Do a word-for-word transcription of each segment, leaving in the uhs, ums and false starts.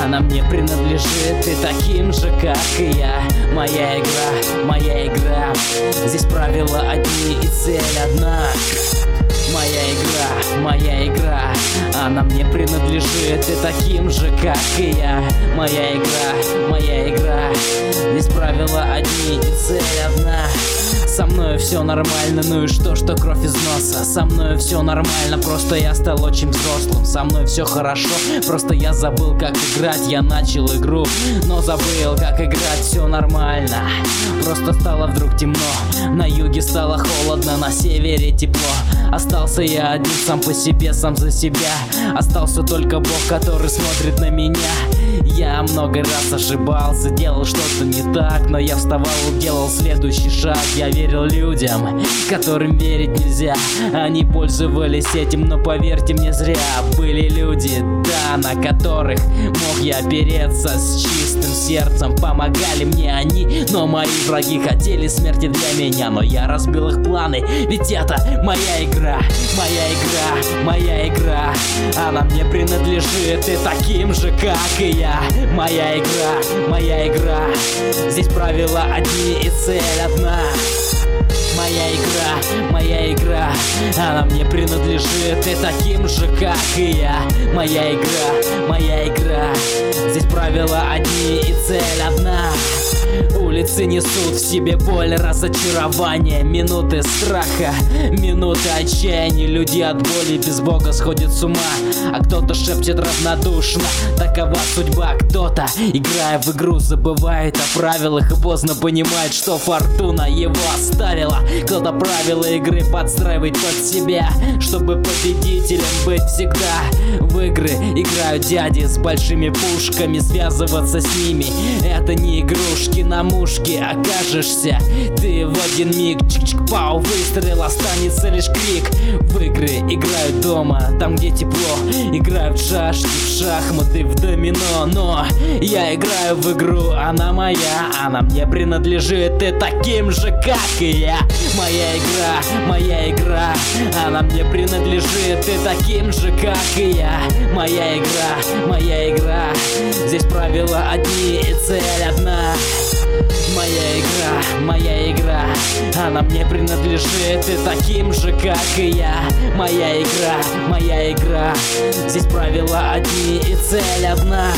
она мне принадлежит, ты таким же, как и я. Моя игра, моя игра, здесь правила одни и цель одна. Моя игра, моя игра, она мне принадлежит, ты таким же, как и я. Моя игра, моя игра, здесь правила одни и цель одна. Со мной все нормально, ну и что, что кровь из носа? Со мной все нормально, просто я стал очень взрослым. Со мной все хорошо, просто я забыл, как играть. Я начал игру, но забыл, как играть. Все нормально, просто стало вдруг темно. На юге стало холодно, на севере тепло. Остался я один сам по себе, сам за себя. Остался только Бог, который смотрит на меня. Я много раз ошибался, делал что-то не так, но я вставал и делал следующий шаг. Я верил людям, которым верить нельзя. Они пользовались этим, но поверьте мне, зря. Были люди, да, на которых мог я опереться с чистым сердцем. Помогали мне они, но мои враги хотели смерти для меня. Но я разбил их планы, ведь это моя игра. Моя игра, моя игра, она мне принадлежит, и таким же, как и я. Моя игра, моя игра, здесь правила одни и цель одна. Моя игра, моя игра, она мне принадлежит, и таким же, как и я. Моя игра, моя игра, здесь правила одни и цель одна. Улицы несут в себе боль, разочарование, минуты страха, минуты отчаяния. Люди от боли без Бога сходят с ума, а кто-то шепчет равнодушно: такова судьба. Кто-то, играя в игру, забывает о правилах и поздно понимает, что фортуна его оставила. Кто-то правила игры подстраивает под себя, чтобы победителем быть всегда. В игры играют дяди с большими пушками, связываться с ними — это не игрушки. На мушке окажешься ты в один миг. Чик-чик-пау, выстрел, останется лишь крик. В игры играют дома, там где тепло. Играют в шашки, в шахматы, в домино. Но я играю в игру, она моя, она мне принадлежит, и таким же, как и я. Моя игра, моя игра, она мне принадлежит, и таким же, как и я. Моя игра, моя игра, здесь правила одни и цель одна. Моя игра, моя игра, она мне принадлежит, и таким же, как и я. Моя игра, моя игра, здесь правила одни и цель одна.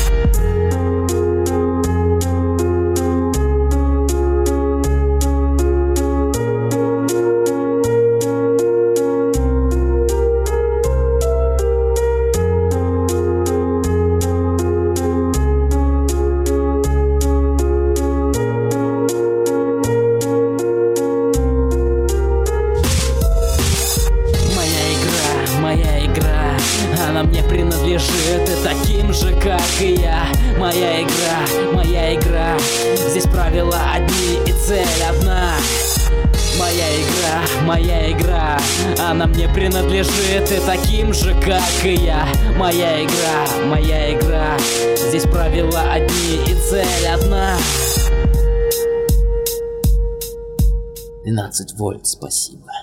Моя игра, она мне принадлежит, и таким же, как и я. Моя игра, моя игра, здесь правила одни и цель одна. Моя игра, моя игра, она мне принадлежит, и таким же, как и я. Моя игра, моя игра, здесь правила одни и цель одна. двенадцать вольт, спасибо.